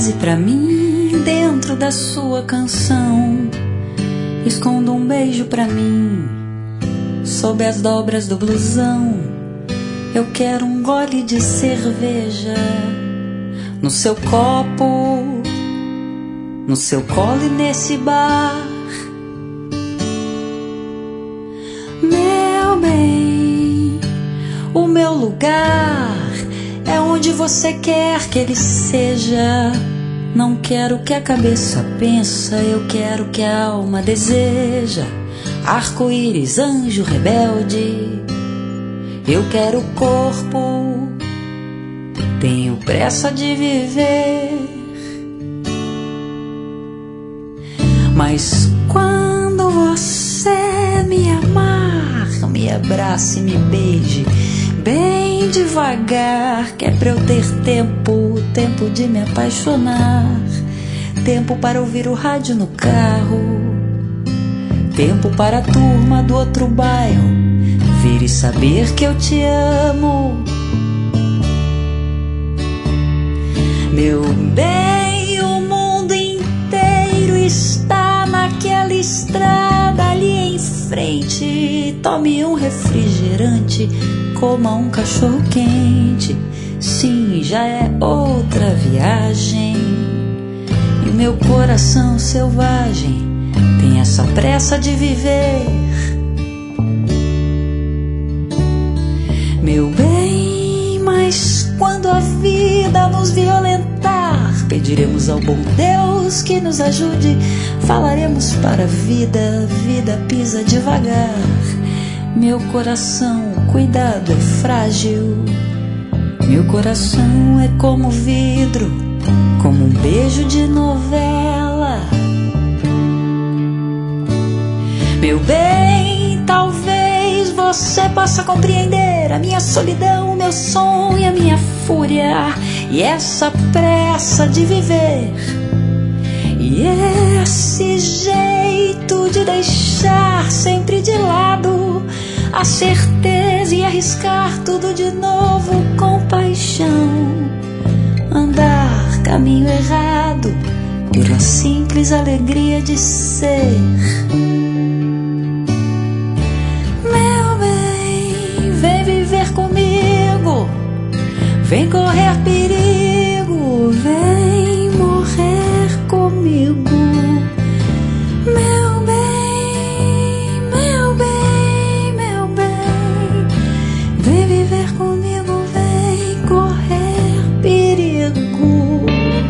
frase pra mim dentro da sua canção. Esconda um beijo pra mim sob as dobras do blusão. Eu quero um gole de cerveja no seu copo, no seu colo e nesse bar. Meu bem, o meu lugar é onde você quer que ele seja. Não quero que a cabeça pensa, eu quero que a alma deseja. Arco-íris, anjo rebelde, eu quero o corpo, tenho pressa de viver. Mas quando você me amar, me abrace e me beije bem devagar, que é pra eu ter tempo, tempo de me apaixonar, tempo para ouvir o rádio no carro, tempo para a turma do outro bairro vir e saber que eu te amo. Meu bem, o mundo inteiro está naquela estrada ali em frente. Tome um refrigerante, coma um cachorro quente. Sim, já é outra viagem. E o meu coração selvagem tem essa pressa de viver. Meu bem, mas quando a vida nos violentar, pediremos ao bom Deus que nos ajude. Falaremos para a vida, vida pisa devagar. Meu coração, cuidado, é frágil. Meu coração é como vidro, como um beijo de novela. Meu bem, talvez você possa compreender a minha solidão, o meu som e a minha fúria, e essa pressa de viver, e esse jeito de deixar sempre de lado a certeza e arriscar tudo de novo com paixão. Andar caminho errado pela simples alegria de ser. Meu bem, vem viver comigo, vem correr perigo, vem morrer comigo. Meu bem, meu bem, meu bem, vem viver comigo, vem correr perigo.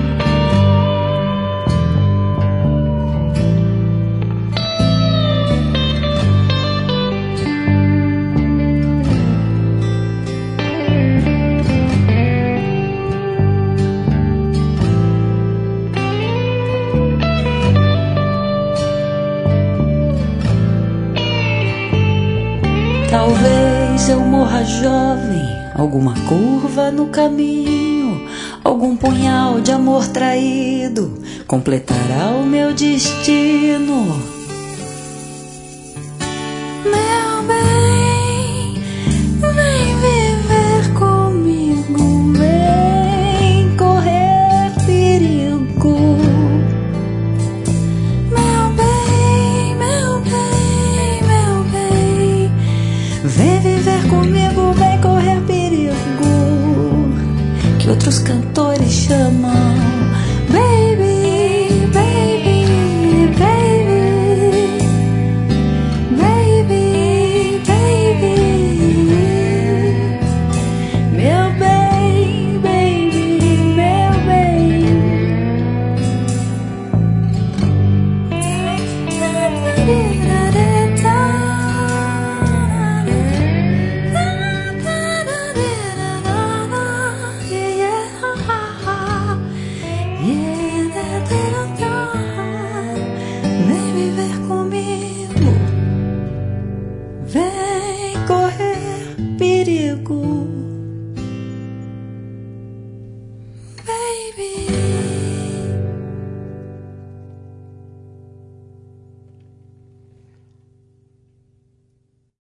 Talvez eu morra jovem, alguma curva no caminho, algum punhal de amor traído completará o meu destino. Meu bem, vem viver comigo, vem correr perigo. Meu bem, meu bem, meu bem, vem viver comigo, vem correr perigo, que outros cantores chamam baby, baby, baby, baby, baby. Meu bem, baby, meu bem. Vem viver comigo, vem.